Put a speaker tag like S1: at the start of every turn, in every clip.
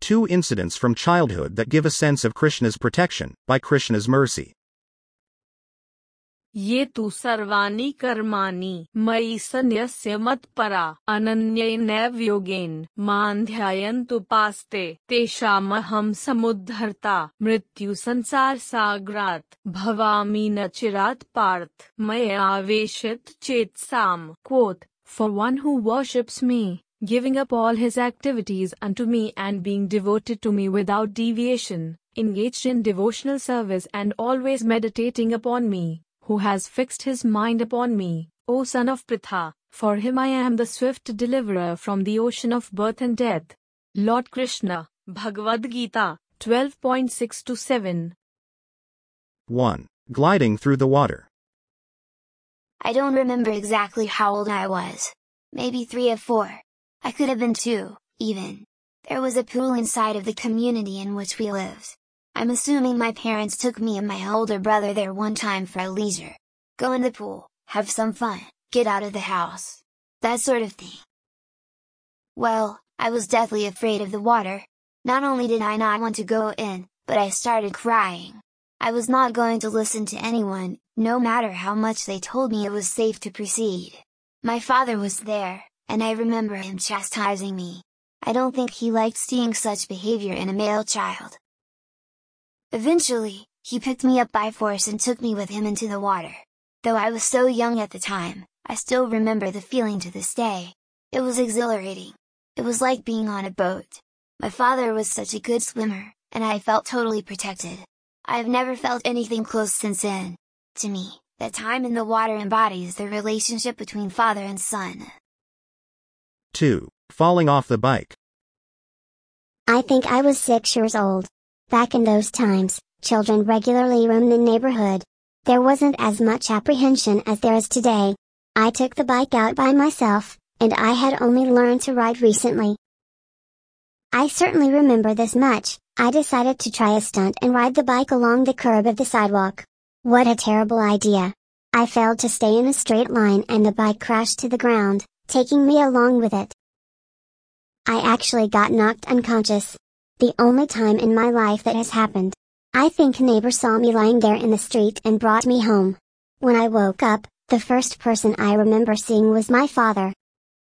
S1: Two incidents from childhood that give a sense of Krishna's protection, by Krishna's mercy.
S2: ये तु सर्वाणि कर्माणि मयि सन्न्यस्य मत्परा अनन्येनैव योगेन मां ध्यायन्तुपास्ते तेषामहं समुद्धर्ता मृत्यु संसार सागरात् भवामि न चिरात् पार्थ मया आवेशित चेतसाम्. Quote, for one who worships me, giving up all his activities unto me and being devoted to me without deviation, engaged in devotional service and always meditating upon me, who has fixed his mind upon me, O son of Pritha, for him I am the swift deliverer from the ocean of birth and death. Lord Krishna, Bhagavad Gita, 12.6-7.
S1: 1. Gliding through the water.
S3: I don't remember exactly how old I was. Maybe 3 or 4. I could have been 2, even. There was a pool inside of the community in which we lived. I'm assuming my parents took me and my older brother there one time for a leisure. Go in the pool, have some fun, get out of the house. That sort of thing. Well, I was deathly afraid of the water. Not only did I not want to go in, but I started crying. I was not going to listen to anyone, no matter how much they told me it was safe to proceed. My father was there, and I remember him chastising me. I don't think he liked seeing such behavior in a male child. Eventually, he picked me up by force and took me with him into the water. Though I was so young at the time, I still remember the feeling to this day. It was exhilarating. It was like being on a boat. My father was such a good swimmer, and I felt totally protected. I have never felt anything close since then. To me, that time in the water embodies the relationship between father and son.
S1: 2. Falling off the bike.
S4: I think I was 6 years old. Back in those times, children regularly roamed the neighborhood. There wasn't as much apprehension as there is today. I took the bike out by myself, and I had only learned to ride recently. I certainly remember this much. I decided to try a stunt and ride the bike along the curb of the sidewalk. What a terrible idea. I failed to stay in a straight line and the bike crashed to the ground, taking me along with it. I actually got knocked unconscious. The only time in my life that has happened. I think a neighbor saw me lying there in the street and brought me home. When I woke up, the first person I remember seeing was my father.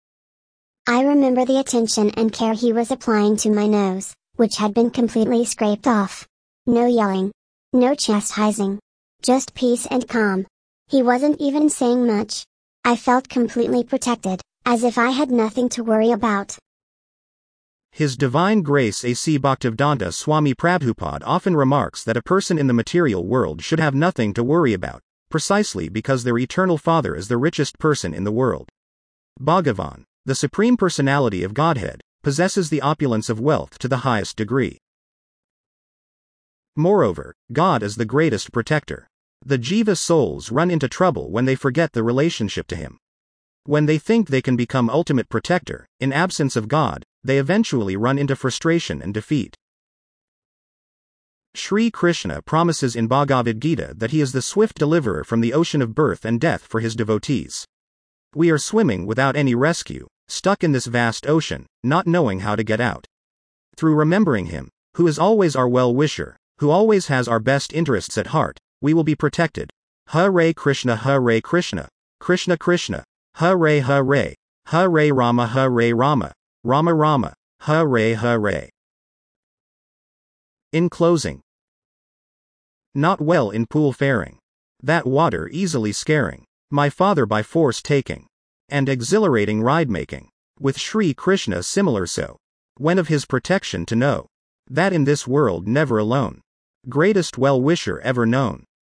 S4: I remember the attention and care he was applying to my nose, which had been completely scraped off. No yelling. No chastising. Just peace and calm. He wasn't even saying much. I felt completely protected, as if I had nothing to worry about.
S1: His Divine Grace A.C. Bhaktivedanta Swami Prabhupada often remarks that a person in the material world should have nothing to worry about, precisely because their eternal Father is the richest person in the world. Bhagavan, the Supreme Personality of Godhead, possesses the opulence of wealth to the highest degree. Moreover, God is the greatest protector. The jiva souls run into trouble when they forget the relationship to Him. When they think they can become ultimate protector, in absence of God, they eventually run into frustration and defeat. Sri Krishna promises in Bhagavad Gita that He is the swift deliverer from the ocean of birth and death for His devotees. We are swimming without any rescue, stuck in this vast ocean, not knowing how to get out. Through remembering Him, who is always our well-wisher, who always has our best interests at heart, we will be protected. Hare Krishna, Krishna Krishna, Hare Hare, Hare Rama, Rama Rama, Hare Hare. In closing. Not well in pool faring. That water easily scaring. My father by force taking. And exhilarating ride making. With Sri Krishna similar so. When of his protection to know. That in this world never alone. Greatest well-wisher ever known.